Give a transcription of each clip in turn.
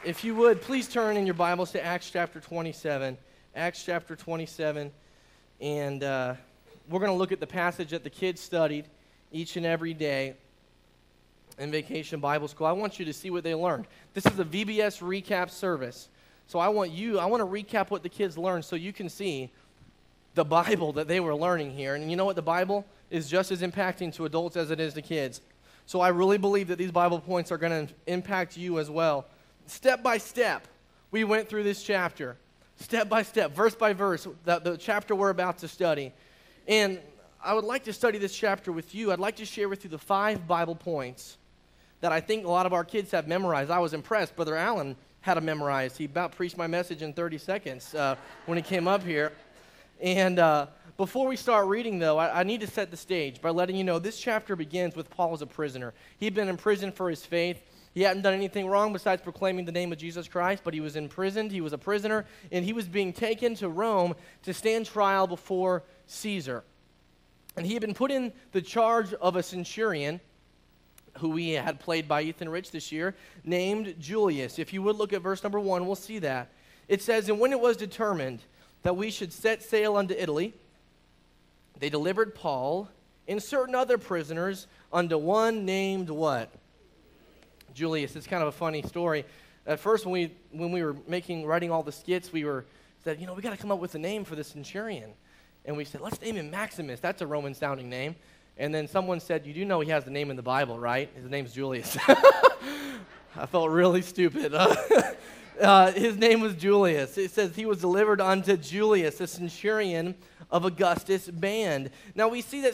If you would, please turn in your Bibles to Acts chapter 27. Acts chapter 27. And we're going to look at the passage that the kids studied each and every day in Vacation Bible School. I want you to see what they learned. This is a VBS recap service. So I want to recap what the kids learned so you can see the Bible that they were learning here. And you know what? The Bible is just as impacting to adults as it is to kids. So I really believe that these Bible points are going to impact you as well. Step by step, we went through this chapter. Step by step, verse by verse, the chapter we're about to study. And I would like to study this chapter with you. I'd like to share with you the 5 Bible points that I think a lot of our kids have memorized. I was impressed. Brother Allen had them memorized. He about preached my message in 30 seconds when he came up here. And before we start reading, though, I need to set the stage by letting you know this chapter begins with Paul as a prisoner. He'd been in prison for his faith. He hadn't done anything wrong besides proclaiming the name of Jesus Christ, but he was imprisoned. He was a prisoner, and he was being taken to Rome to stand trial before Caesar. And he had been put in the charge of a centurion, who we had played by Ethan Rich this year, named Julius. If you would look at verse number 1, we'll see that. It says, "And when it was determined that we should set sail unto Italy, they delivered Paul and certain other prisoners unto one named" what? Julius. It's kind of a funny story. At first, when we were writing all the skits, we said, we got to come up with a name for the centurion. And we said, let's name him Maximus. That's a Roman-sounding name. And then someone said, you do know he has the name in the Bible, right? His name's Julius. I felt really stupid. His name was Julius. It says he was delivered unto Julius, the centurion of Augustus' band. Now we see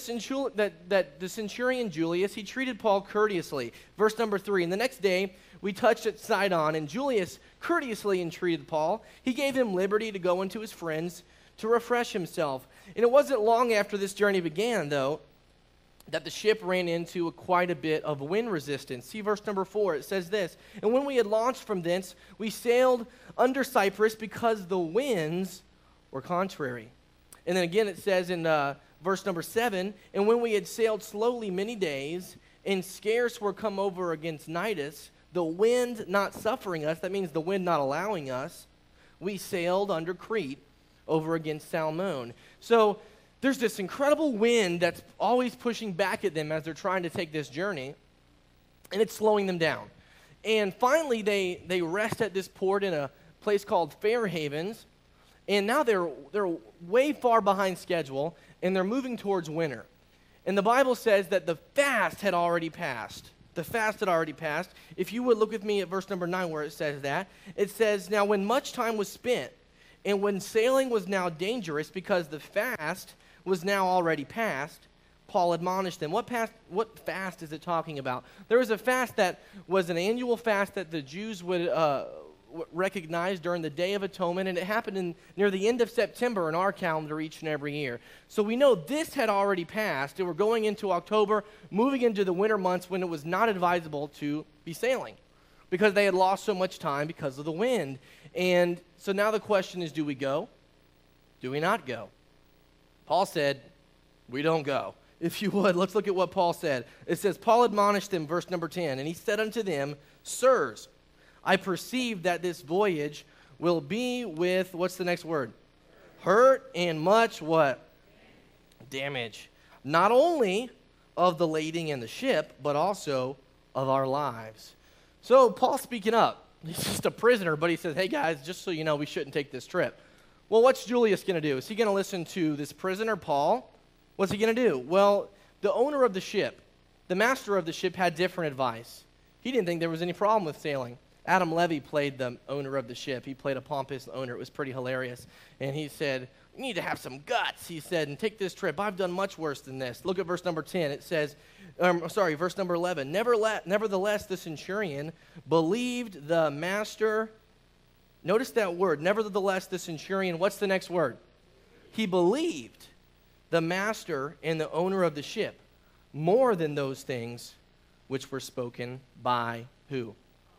that the centurion Julius, he treated Paul courteously. Verse number 3, "And the next day we touched at Sidon, and Julius courteously entreated Paul. He gave him liberty to go into his friends to refresh himself." And it wasn't long after this journey began, though, that the ship ran into quite a bit of wind resistance. See verse number 4, it says this, "And when we had launched from thence, we sailed under Cyprus because the winds were contrary." And then again it says in verse number 7, "And when we had sailed slowly many days, and scarce were come over against Cnidus, the wind not suffering us," that means the wind not allowing us, "we sailed under Crete over against Salmone." So there's this incredible wind that's always pushing back at them as they're trying to take this journey, and it's slowing them down. And finally, they rest at this port in a place called Fair Havens, and now they're way far behind schedule, and they're moving towards winter. And the Bible says that the fast had already passed. The fast had already passed. If you would look with me at verse number 9 where it says that, it says, "Now when much time was spent, and when sailing was now dangerous because the fast was now already past, Paul admonished them." What fast is it talking about? There was a fast that was an annual fast that the Jews would recognize during the Day of Atonement, and it happened near the end of September in our calendar each and every year. So we know this had already passed, and we're going into October, moving into the winter months when it was not advisable to be sailing because they had lost so much time because of the wind. And so now the question is, do we go? Do we not go? Paul said, we don't go. If you would, let's look at what Paul said. It says, "Paul admonished them," verse number 10, "and he said unto them, Sirs, I perceive that this voyage will be with," what's the next word? "Hurt and much" what? "Damage. Not only of the lading and the ship, but also of our lives." So Paul's speaking up. He's just a prisoner, but he says, hey guys, just so you know, we shouldn't take this trip. Well, what's Julius going to do? Is he going to listen to this prisoner, Paul? What's he going to do? Well, the owner of the ship, the master of the ship, had different advice. He didn't think there was any problem with sailing. Adam Levy played the owner of the ship. He played a pompous owner. It was pretty hilarious. And he said, "You need to have some guts," he said, "and take this trip. I've done much worse than this." Look at verse number 10. It says, verse number 11. "Nevertheless, the centurion believed the master." Notice that word. Nevertheless, the centurion, what's the next word? He believed the master and the owner of the ship more than those things which were spoken by who?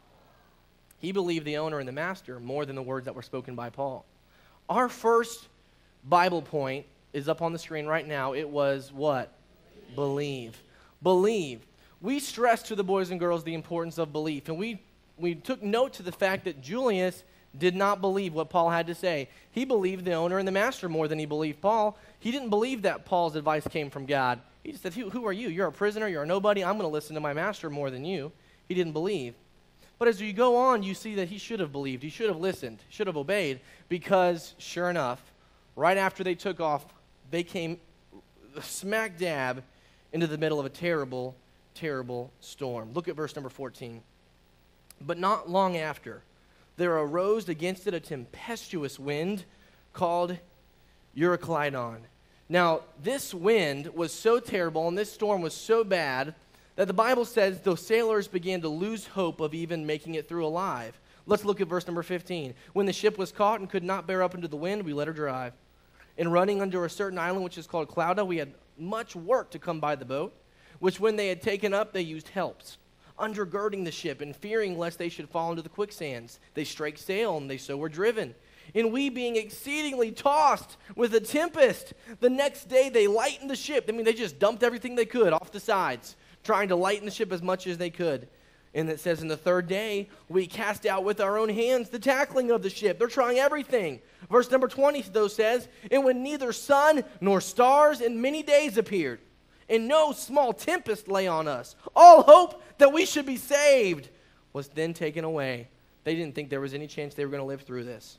He believed the owner and the master more than the words that were spoken by Paul. Our first Bible point is up on the screen right now. It was what? Believe. Believe. We stress to the boys and girls the importance of belief, and we we took note to the fact that Julius did not believe what Paul had to say. He believed the owner and the master more than he believed Paul. He didn't believe that Paul's advice came from God. He just said, who are you? You're a prisoner. You're a nobody. I'm going to listen to my master more than you. He didn't believe. But as you go on, you see that he should have believed. He should have listened, should have obeyed, because sure enough, right after they took off, they came smack dab into the middle of a terrible, terrible storm. Look at verse number 14. But not long after, there arose against it a tempestuous wind called Euroclydon. Now, this wind was so terrible and this storm was so bad that the Bible says the sailors began to lose hope of even making it through alive. Let's look at verse number 15. When the ship was caught and could not bear up into the wind, we let her drive. And running under a certain island which is called Clauda, we had much work to come by the boat, which when they had taken up, they used helps, undergirding the ship and fearing lest they should fall into the quicksands. They strake sail, and they so were driven. And we being exceedingly tossed with a tempest, the next day they lightened the ship. I mean, they just dumped everything they could off the sides, trying to lighten the ship as much as they could. And it says, in the third day, we cast out with our own hands the tackling of the ship. They're trying everything. Verse number 20, though, says, and when neither sun nor stars in many days appeared, and no small tempest lay on us, all hope that we should be saved was then taken away. They didn't think there was any chance they were going to live through this.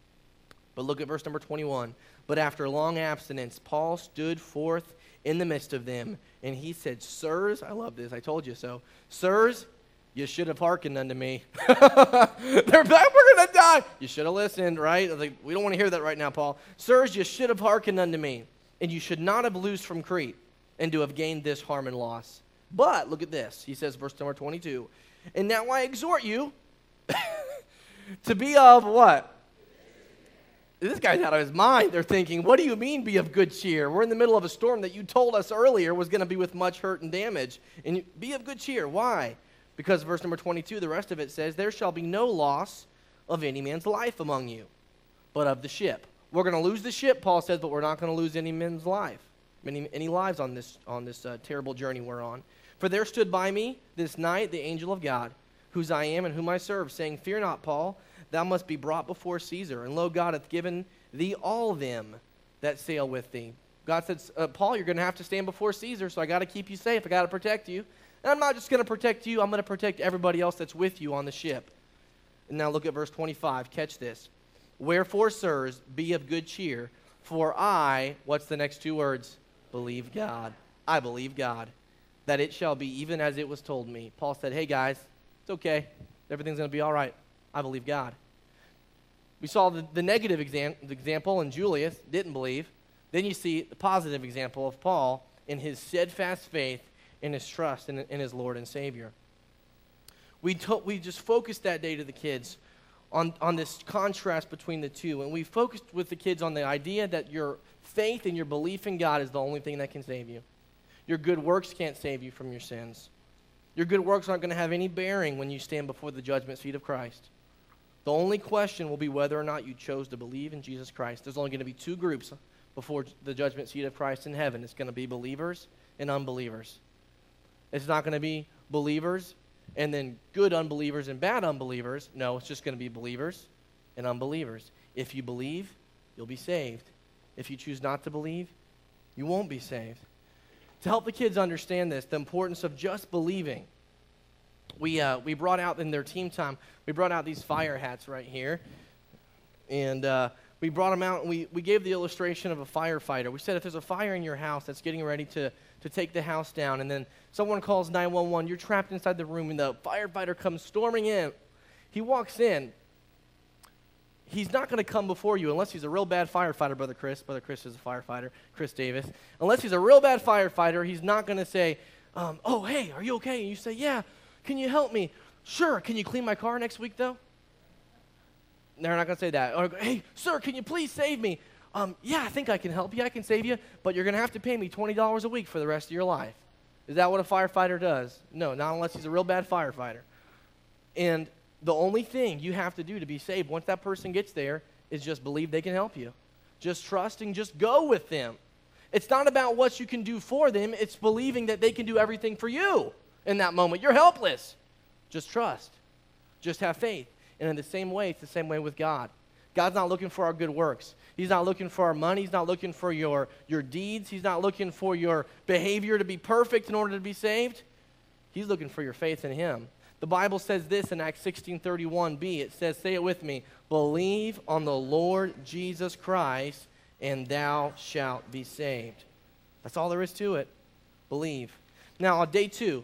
But look at verse number 21. But after long abstinence, Paul stood forth in the midst of them, and he said, sirs, I love this, I told you so. Sirs, you should have hearkened unto me. They're back, we're going to die. You should have listened, right? Like, we don't want to hear that right now, Paul. Sirs, you should have hearkened unto me, and you should not have loosed from Crete, and to have gained this harm and loss. But, look at this. He says, verse number 22, and now I exhort you to be of what? This guy's out of his mind. They're thinking, what do you mean be of good cheer? We're in the middle of a storm that you told us earlier was going to be with much hurt and damage. And be of good cheer. Why? Because verse number 22, the rest of it says, there shall be no loss of any man's life among you, but of the ship. We're going to lose the ship, Paul says, but we're not going to lose any men's life, any lives on this terrible journey we're on. For there stood by me this night the angel of God, whose I am and whom I serve, saying, fear not, Paul, thou must be brought before Caesar, and lo, God hath given thee all them that sail with thee. God says, Paul, you're going to have to stand before Caesar, so I got to keep you safe. I got to protect you. And I'm not just going to protect you. I'm going to protect everybody else that's with you on the ship. And now look at verse 25. Catch this. Wherefore, sirs, be of good cheer, for I, what's the next two words? Believe God. I believe God, that it shall be even as it was told me. Paul said, hey, guys, it's okay. Everything's going to be all right. I believe God. We saw the negative example, and Julius didn't believe. Then you see the positive example of Paul in his steadfast faith, in his trust in his Lord and Savior. We just focused that day to the kids on this contrast between the two, and we focused with the kids on the idea that your faith and your belief in God is the only thing that can save you. Your good works can't save you from your sins. Your good works aren't going to have any bearing when you stand before the judgment seat of Christ. The only question will be whether or not you chose to believe in Jesus Christ. There's only going to be two groups before the judgment seat of Christ in heaven. It's going to be believers and unbelievers. It's not going to be believers and then good unbelievers and bad unbelievers. No, it's just going to be believers and unbelievers. If you believe, you'll be saved. If you choose not to believe, you won't be saved. To help the kids understand this, the importance of just believing, we brought out in their team time, we brought out these fire hats right here. And we brought them out, and we gave the illustration of a firefighter. We said if there's a fire in your house that's getting ready to take the house down, and then someone calls 911, you're trapped inside the room, and the firefighter comes storming in. He walks in. He's not going to come before you unless he's a real bad firefighter, Brother Chris. Brother Chris is a firefighter, Chris Davis. Unless he's a real bad firefighter, he's not going to say, oh, hey, are you okay? And you say, yeah, can you help me? Sure, can you clean my car next week, though? They're not going to say that. Or, hey, sir, can you please save me? Yeah, I think I can help you. I can save you, but you're going to have to pay me $20 a week for the rest of your life. Is that what a firefighter does? No, not unless he's a real bad firefighter. And the only thing you have to do to be saved once that person gets there is just believe they can help you. Just trust and just go with them. It's not about what you can do for them. It's believing that they can do everything for you in that moment. You're helpless. Just trust. Just have faith. And in the same way, it's the same way with God. God's not looking for our good works. He's not looking for our money. He's not looking for your deeds. He's not looking for your behavior to be perfect in order to be saved. He's looking for your faith in him. The Bible says this in Acts 16:31b. It says, say it with me, believe on the Lord Jesus Christ, and thou shalt be saved. That's all there is to it. Believe. Now, on day two,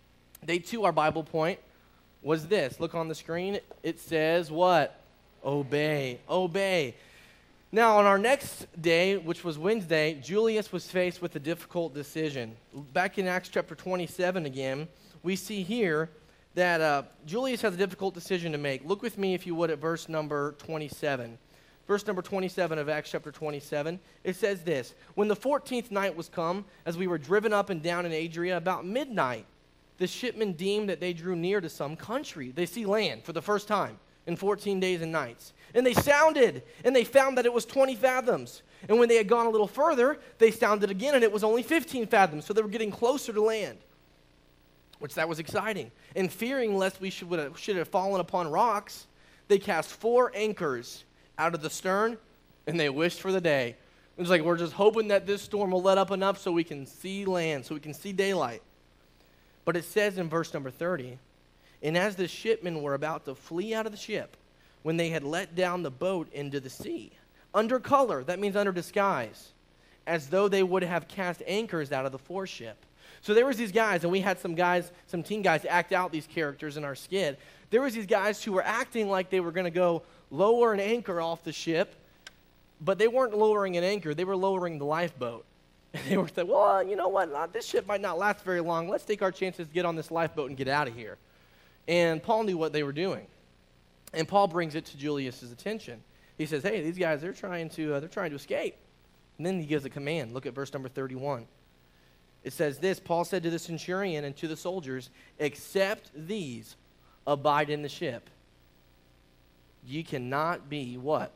our Bible point was this. Look on the screen. It says what? Obey. Obey. Now, on our next day, which was Wednesday, Julius was faced with a difficult decision. Back in Acts chapter 27 again, we see here that Julius has a difficult decision to make. Look with me, if you would, at verse number 27. Verse number 27 of Acts chapter 27, it says this, when the 14th night was come, as we were driven up and down in Adria, about midnight, the shipmen deemed that they drew near to some country. They see land for the first time in 14 days and nights. And they sounded, and they found that it was 20 fathoms. And when they had gone a little further, they sounded again, and it was only 15 fathoms. So they were getting closer to land, which that was exciting. And fearing lest we should have fallen upon rocks, they cast 4 anchors out of the stern, and they wished for the day. It was like, we're just hoping that this storm will let up enough so we can see land, so we can see daylight. But it says in verse number 30, and as the shipmen were about to flee out of the ship, when they had let down the boat into the sea, under color, that means under disguise, as though they would have cast anchors out of the foreship. So there was these guys, and we had some teen guys act out these characters in our skit. There was these guys who were acting like they were going to go lower an anchor off the ship, but they weren't lowering an anchor. They were lowering the lifeboat. And they were saying, well, you know what? This ship might not last very long. Let's take our chances to get on this lifeboat and get out of here. And Paul knew what they were doing. And Paul brings it to Julius's attention. He says, hey, these guys, they're trying to escape. And then he gives a command. Look at verse number 31. It says this, Paul said to the centurion and to the soldiers, except these abide in the ship. You cannot be what?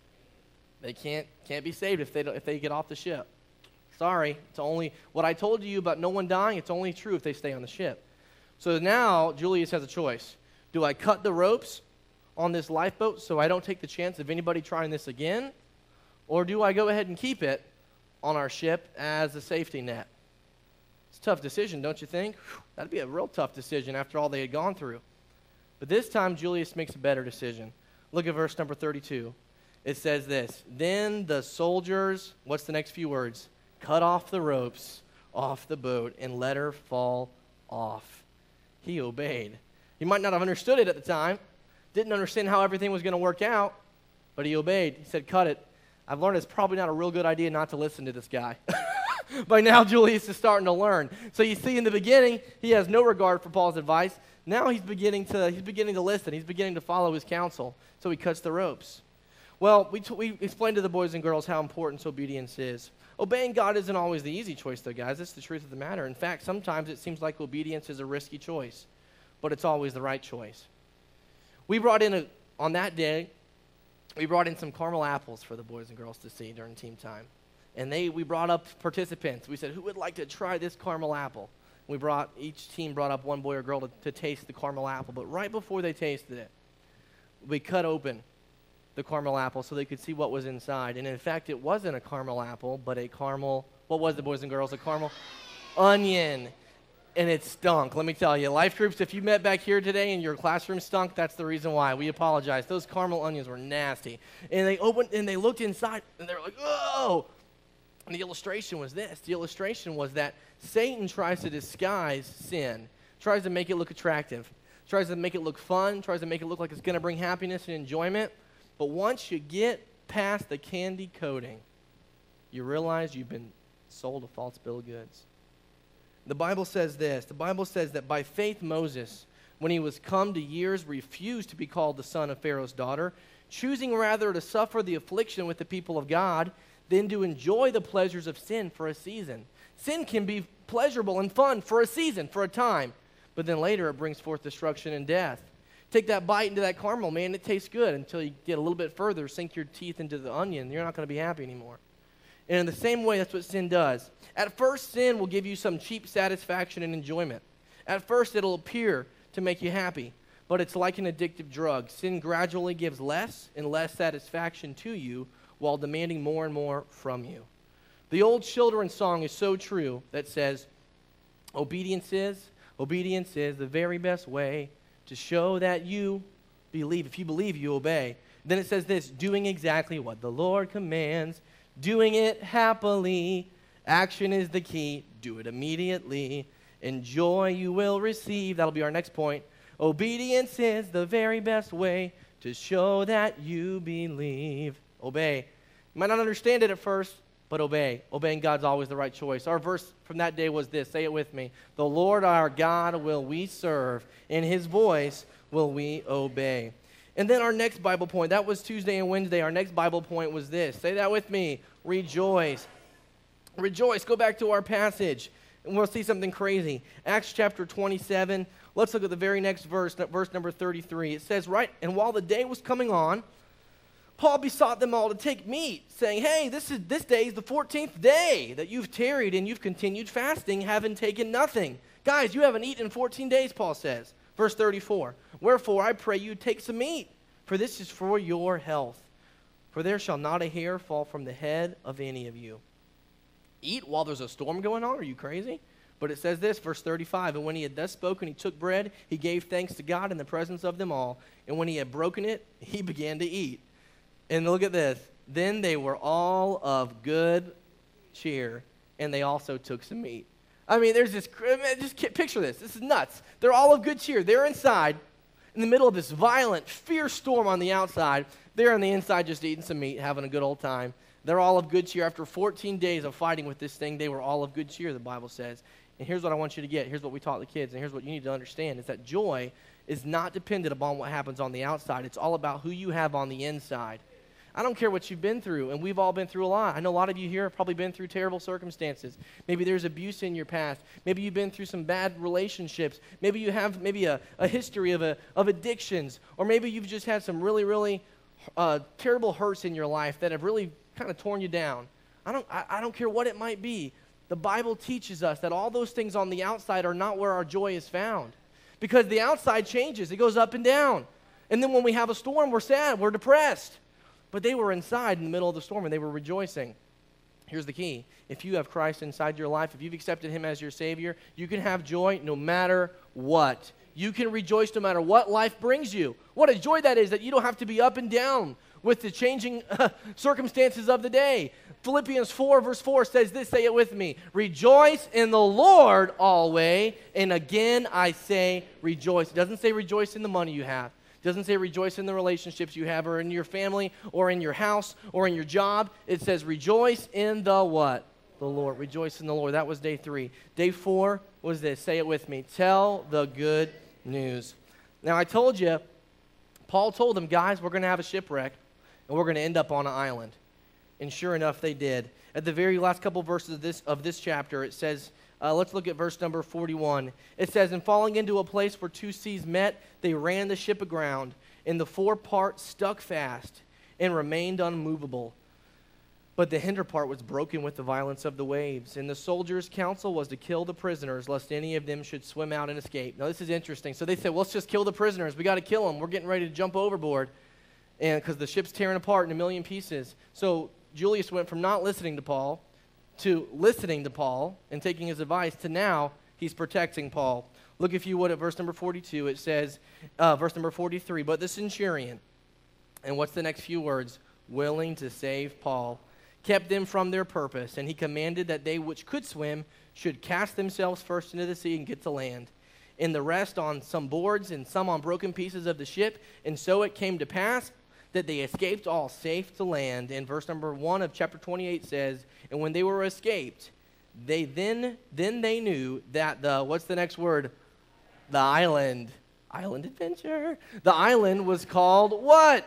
They can't be saved if they get off the ship. Sorry, it's only what I told you about no one dying, it's only true if they stay on the ship. So now Julius has a choice. Do I cut the ropes on this lifeboat so I don't take the chance of anybody trying this again? Or do I go ahead and keep it on our ship as a safety net? It's a tough decision, don't you think? That'd be a real tough decision after all they had gone through. But this time Julius makes a better decision. Look at verse number 32. It says this, then the soldiers, what's the next few words? Cut off the ropes off the boat and let her fall off. He obeyed. He might not have understood it at the time, didn't understand how everything was going to work out, but he obeyed. He said, cut it. I've learned it's probably not a real good idea not to listen to this guy. By now, Julius is starting to learn. So you see in the beginning, he has no regard for Paul's advice. Now he's beginning to listen. He's beginning to follow his counsel. So he cuts the ropes. Well, we explained to the boys and girls how important obedience is. Obeying God isn't always the easy choice, though, guys. That's the truth of the matter. In fact, sometimes it seems like obedience is a risky choice, but it's always the right choice. We brought in, on that day, we brought in some caramel apples for the boys and girls to see during team time. And we brought up participants. We said, who would like to try this caramel apple? Each team brought up one boy or girl to taste the caramel apple. But right before they tasted it, we cut open the caramel apple so they could see what was inside. And in fact, it wasn't a caramel apple, but a caramel, what was it, boys and girls? A caramel onion. And it stunk, let me tell you. Life groups, if you met back here today and your classroom stunk, that's the reason why. We apologize. Those caramel onions were nasty. And they opened, and they looked inside, and they were like, oh! And the illustration was this. The illustration was that Satan tries to disguise sin, tries to make it look attractive, tries to make it look fun, tries to make it look like it's going to bring happiness and enjoyment. But once you get past the candy coating, you realize you've been sold a false bill of goods. The Bible says this. The Bible says that by faith Moses, when he was come to years, refused to be called the son of Pharaoh's daughter, choosing rather to suffer the affliction with the people of God than to enjoy the pleasures of sin for a season. Sin can be pleasurable and fun for a season, for a time, but then later it brings forth destruction and death. Take that bite into that caramel, man, it tastes good until you get a little bit further, sink your teeth into the onion, you're not going to be happy anymore. And in the same way, that's what sin does. At first, sin will give you some cheap satisfaction and enjoyment. At first, it'll appear to make you happy. but it's like an addictive drug. Sin gradually gives less and less satisfaction to you while demanding more and more from you. The old children's song is so true that says, obedience is the very best way to show that you believe. If you believe, you obey. Then it says this, doing exactly what the Lord commands, doing it happily. Action is the key. Do it immediately. And joy you will receive. That'll be our next point. Obedience is the very best way to show that you believe. Obey. You might not understand it at first, but obey. Obeying God's always the right choice. Our verse from that day was this. Say it with me. The Lord our God will we serve, and his voice will we obey. And then our next Bible point, that was Tuesday and Wednesday. Our next Bible point was this. Say that with me. Rejoice. Rejoice. Go back to our passage, and we'll see something crazy. Acts chapter 27. Let's look at the very next verse, verse number 33. It says, right, and while the day was coming on, Paul besought them all to take meat, saying, hey, this day is the 14th day that you've tarried and you've continued fasting, having taken nothing. Guys, you haven't eaten in 14 days, Paul says. Verse 34, wherefore I pray you take some meat, for this is for your health. For there shall not a hair fall from the head of any of you. Eat while there's a storm going on? Are you crazy? But it says this, verse 35, and when he had thus spoken, he took bread, he gave thanks to God in the presence of them all, and when he had broken it, he began to eat. And look at this. Then they were all of good cheer, and they also took some meat. I mean, there's this, just picture this. This is nuts. They're all of good cheer. They're inside in the middle of this violent, fierce storm on the outside. They're on the inside just eating some meat, having a good old time. They're all of good cheer. After 14 days of fighting with this thing, they were all of good cheer, the Bible says. And here's what I want you to get. Here's what we taught the kids, and here's what you need to understand, is that joy is not dependent upon what happens on the outside. It's all about who you have on the inside. I don't care what you've been through, and we've all been through a lot. I know a lot of you here have probably been through terrible circumstances. Maybe there's abuse in your past. Maybe you've been through some bad relationships. Maybe you have a history of addictions, or maybe you've just had some really, really terrible hurts in your life that have really kind of torn you down. I don't care what it might be. The Bible teaches us that all those things on the outside are not where our joy is found, because the outside changes. It goes up and down. And then when we have a storm, we're sad, we're depressed. But they were inside in the middle of the storm, and they were rejoicing. Here's the key. If you have Christ inside your life, if you've accepted him as your Savior, you can have joy no matter what. You can rejoice no matter what life brings you. What a joy that is, that you don't have to be up and down with the changing circumstances of the day. Philippians 4 verse 4 says this, say it with me. Rejoice in the Lord always, and again I say rejoice. It doesn't say rejoice in the money you have. It doesn't say rejoice in the relationships you have, or in your family, or in your house, or in your job. It says rejoice in the what? The Lord. Rejoice in the Lord. That was day 3. Day 4 was this. Say it with me. Tell the good news. Now I told you, Paul told them, guys, we're going to have a shipwreck, and we're going to end up on an island. And sure enough, they did. At the very last couple verses of this chapter, it says, let's look at verse number 41. It says, and falling into a place where 2 seas met, they ran the ship aground, and the fore part stuck fast and remained unmovable. But the hinder part was broken with the violence of the waves. And the soldiers' counsel was to kill the prisoners, lest any of them should swim out and escape. Now, this is interesting. So they said, well, let's just kill the prisoners. We got to kill them. We're getting ready to jump overboard, and because the ship's tearing apart in a million pieces. So Julius went from not listening to Paul to listening to Paul and taking his advice to now he's protecting Paul. Look, if you would, at verse number 42. It says, verse number 43, but the centurion, and what's the next few words? Willing to save Paul, kept them from their purpose, and he commanded that they which could swim should cast themselves first into the sea and get to land, and the rest on some boards and some on broken pieces of the ship. And so it came to pass that they escaped all safe to land. And verse number 1 of chapter 28 says, and when they were escaped, they then they knew that what's the next word? The island adventure. The island was called what?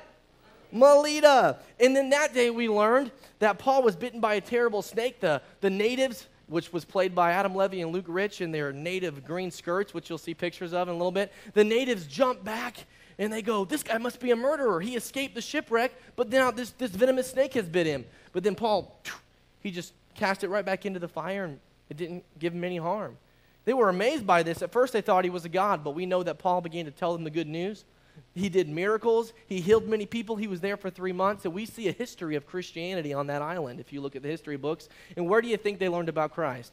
Melita. And then that day we learned that Paul was bitten by a terrible snake. The natives, which was played by Adam Levy and Luke Rich in their native green skirts, which you'll see pictures of in a little bit. The natives jump back and they go, this guy must be a murderer. He escaped the shipwreck, but now this venomous snake has bit him. But then Paul, he just cast it right back into the fire, and it didn't give him any harm. They were amazed by this. At first they thought he was a god, but we know that Paul began to tell them the good news. He did miracles. He healed many people. He was there for 3 months. And we see a history of Christianity on that island if you look at the history books. And where do you think they learned about Christ?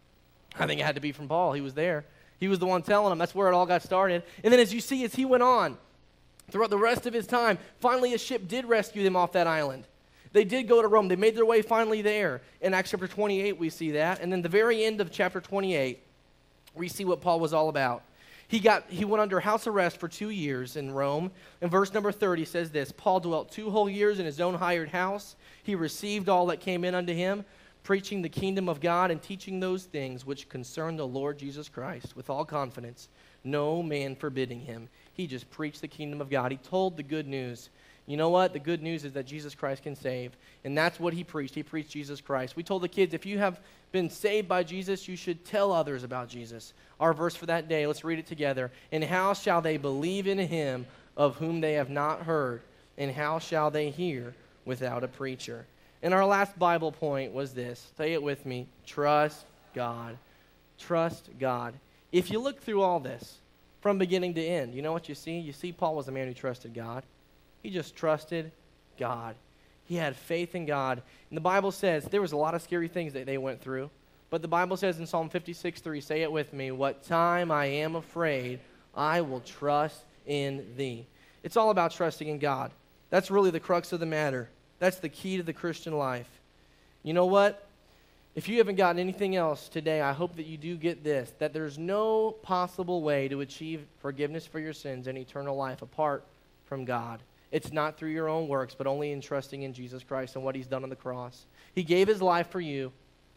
I think it had to be from Paul. He was there. He was the one telling them. That's where it all got started. And then as you see, as he went on, throughout the rest of his time, finally a ship did rescue them off that island. They did go to Rome. They made their way finally there. In Acts chapter 28, we see that. And then the very end of chapter 28, we see what Paul was all about. He went under house arrest for 2 years in Rome. And verse number 30 says this, Paul dwelt 2 whole years in his own hired house. He received all that came in unto him, preaching the kingdom of God and teaching those things which concern the Lord Jesus Christ with all confidence, no man forbidding him. He just preached the kingdom of God. He told the good news. You know what? The good news is that Jesus Christ can save. And that's what he preached. He preached Jesus Christ. We told the kids, if you have been saved by Jesus, you should tell others about Jesus. Our verse for that day, let's read it together. And how shall they believe in him of whom they have not heard? And how shall they hear without a preacher? And our last Bible point was this. Say it with me. Trust God. Trust God. If you look through all this, from beginning to end, you know what you see? You see Paul was a man who trusted God. He just trusted God. He had faith in God. And the Bible says there was a lot of scary things that they went through. But the Bible says in Psalm 56:3, say it with me, what time I am afraid, I will trust in thee. It's all about trusting in God. That's really the crux of the matter. That's the key to the Christian life. You know what? If you haven't gotten anything else today, I hope that you do get this, that there's no possible way to achieve forgiveness for your sins and eternal life apart from God. It's not through your own works, but only in trusting in Jesus Christ and what he's done on the cross. He gave his life for you.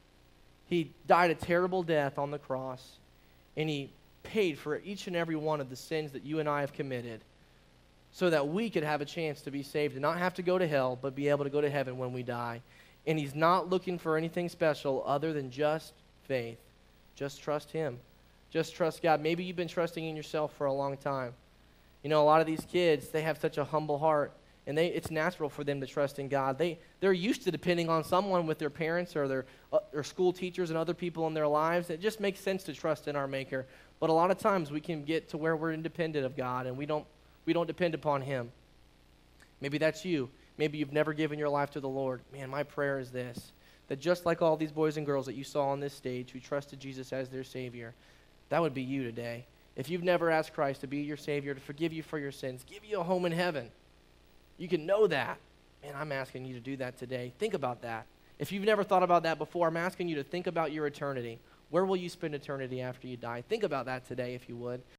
He died a terrible death on the cross, and he paid for each and every one of the sins that you and I have committed so that we could have a chance to be saved and not have to go to hell, but be able to go to heaven when we die. And he's not looking for anything special other than just faith. Just trust him. Just trust God. Maybe you've been trusting in yourself for a long time. You know, a lot of these kids, they have such a humble heart, and it's natural for them to trust in God. They're used to depending on someone with their parents or their school teachers and other people in their lives. It just makes sense to trust in our Maker. But a lot of times we can get to where we're independent of God, and we don't depend upon him. Maybe that's you. Maybe you've never given your life to the Lord. Man, my prayer is this, that just like all these boys and girls that you saw on this stage who trusted Jesus as their Savior, that would be you today. If you've never asked Christ to be your Savior, to forgive you for your sins, give you a home in heaven, you can know that. Man, I'm asking you to do that today. Think about that. If you've never thought about that before, I'm asking you to think about your eternity. Where will you spend eternity after you die? Think about that today if you would.